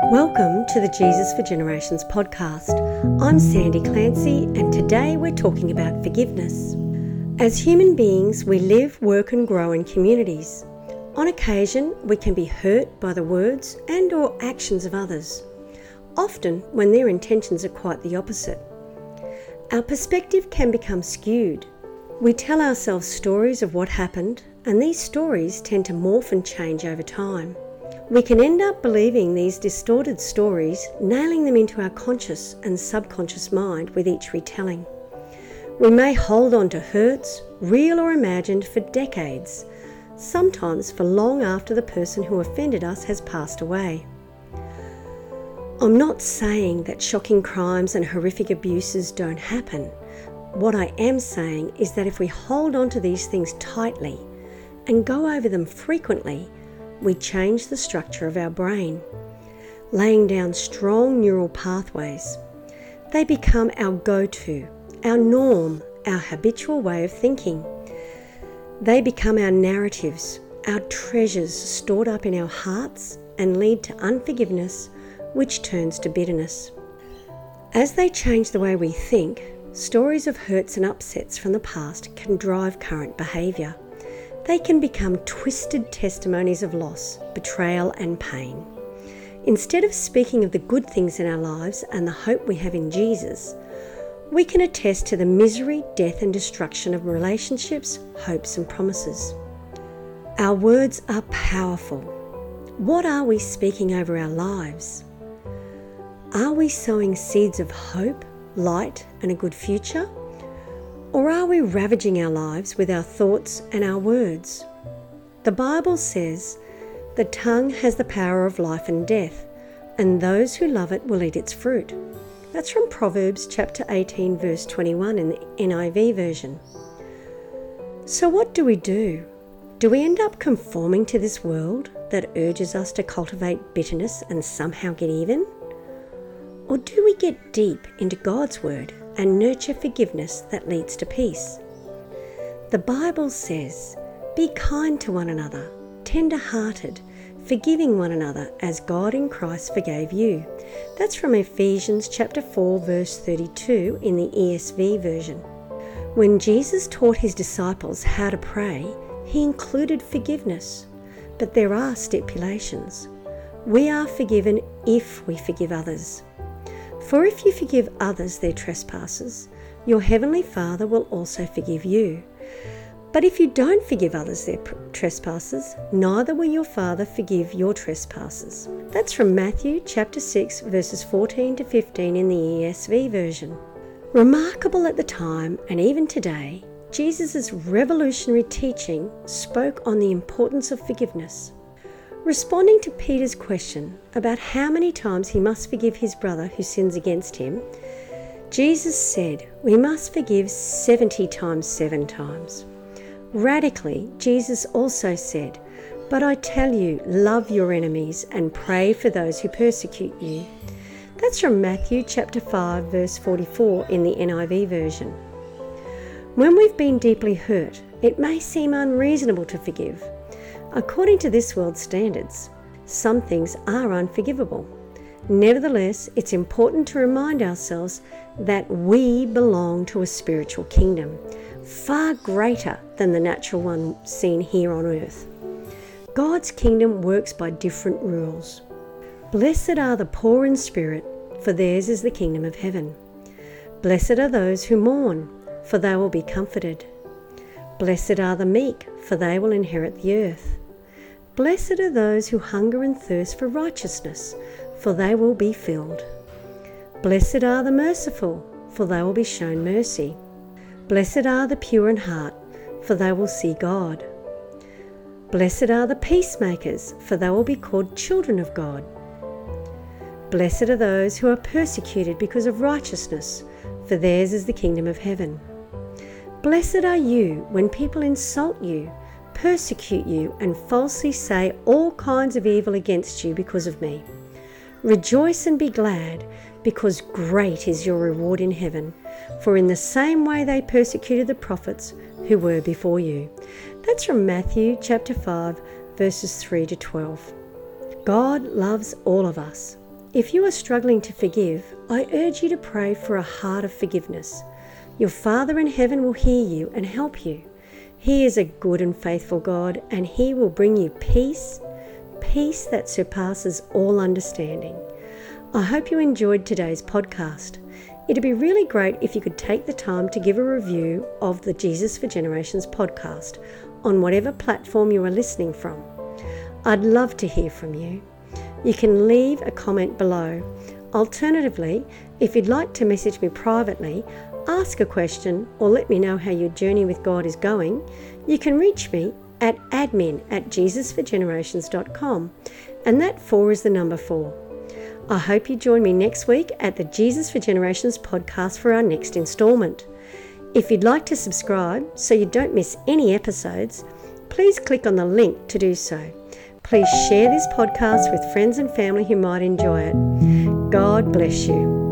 Welcome to the Jesus for Generations podcast. I'm Sandy Clancy, and today we're talking about forgiveness. As human beings, we live, work and grow in communities. On occasion, we can be hurt by the words and or actions of others, often when their intentions are quite the opposite. Our perspective can become skewed. We tell ourselves stories of what happened, and these stories tend to morph and change over time. We can end up believing these distorted stories, nailing them into our conscious and subconscious mind with each retelling. We may hold on to hurts, real or imagined, for decades, sometimes for long after the person who offended us has passed away. I'm not saying that shocking crimes and horrific abuses don't happen. What I am saying is that if we hold on to these things tightly and go over them frequently, we change the structure of our brain, laying down strong neural pathways. They become our go-to, our norm, our habitual way of thinking. They become our narratives, our treasures stored up in our hearts, and lead to unforgiveness, which turns to bitterness. As they change the way we think, stories of hurts and upsets from the past can drive current behaviour. They can become twisted testimonies of loss, betrayal and pain. Instead of speaking of the good things in our lives and the hope we have in Jesus, we can attest to the misery, death and destruction of relationships, hopes and promises. Our words are powerful. What are we speaking over our lives? Are we sowing seeds of hope, light and a good future? Or are we ravaging our lives with our thoughts and our words? The Bible says, "The tongue has the power of life and death, and those who love it will eat its fruit." That's from Proverbs chapter 18, verse 21 in the NIV version. So what do? Do we end up conforming to this world that urges us to cultivate bitterness and somehow get even? Or do we get deep into God's word and nurture forgiveness that leads to peace? The Bible says, "Be kind to one another, tender-hearted, forgiving one another as God in Christ forgave you." That's from Ephesians chapter 4, verse 32 in the ESV version. When Jesus taught his disciples how to pray, he included forgiveness, but there are stipulations. We are forgiven if we forgive others. For if you forgive others their trespasses, your heavenly Father will also forgive you. But if you don't forgive others their trespasses, neither will your Father forgive your trespasses. That's from Matthew chapter 6, verses 14 to 15 in the ESV version. Remarkable at the time, and even today, Jesus' revolutionary teaching spoke on the importance of forgiveness. Responding to Peter's question about how many times he must forgive his brother who sins against him, Jesus said we must forgive 70 times 7 times. Radically, Jesus also said, "But I tell you, love your enemies and pray for those who persecute you." That's from Matthew chapter 5, verse 44 in the NIV version. When we've been deeply hurt, it may seem unreasonable to forgive. According to this world's standards, some things are unforgivable. Nevertheless, it's important to remind ourselves that we belong to a spiritual kingdom, far greater than the natural one seen here on earth. God's kingdom works by different rules. Blessed are the poor in spirit, for theirs is the kingdom of heaven. Blessed are those who mourn, for they will be comforted. Blessed are the meek, for they will inherit the earth. Blessed are those who hunger and thirst for righteousness, for they will be filled. Blessed are the merciful, for they will be shown mercy. Blessed are the pure in heart, for they will see God. Blessed are the peacemakers, for they will be called children of God. Blessed are those who are persecuted because of righteousness, for theirs is the kingdom of heaven. Blessed are you when people insult you, persecute you, and falsely say all kinds of evil against you because of me. Rejoice and be glad, because great is your reward in heaven, for in the same way they persecuted the prophets who were before you. That's from Matthew chapter 5, verses 3 to 12. God loves all of us. If you are struggling to forgive, I urge you to pray for a heart of forgiveness. Your Father in heaven will hear you and help you. He is a good and faithful God, and He will bring you peace that surpasses all understanding. I hope you enjoyed today's podcast. It'd be really great if you could take the time to give a review of the Jesus for Generations podcast on whatever platform you are listening from. I'd love to hear from you. You can leave a comment below. Alternatively, if you'd like to message me privately, ask a question, or let me know how your journey with God is going, you can reach me at admin@jesusforgenerations.com, and that 4 is the number 4. I hope you join me next week at the Jesus for Generations podcast for our next instalment. If you'd like to subscribe so you don't miss any episodes, please click on the link to do so. Please share this podcast with friends and family who might enjoy it. God bless you.